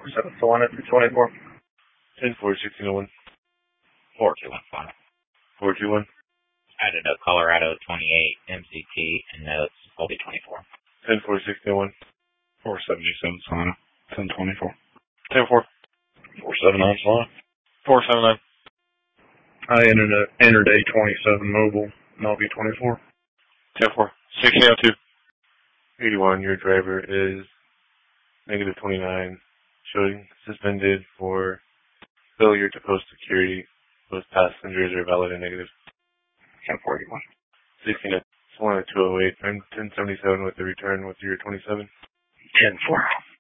7 at 24. 10-4, 1601. 4215. 421. Added a Colorado 28 MCT and notes Colby 24. 10-4, 1601. 477 Solana. 1024. 10-4. 479 Solana. 479. I entered A27 mobile, Nobby 24. 10-4. 1602. 81, your driver is negative 29, showing suspended for failure to post security. Both passengers are valid and negative. 1041. 16 at 1 at 208. I'm 1077 with the return with your 27. 10-4.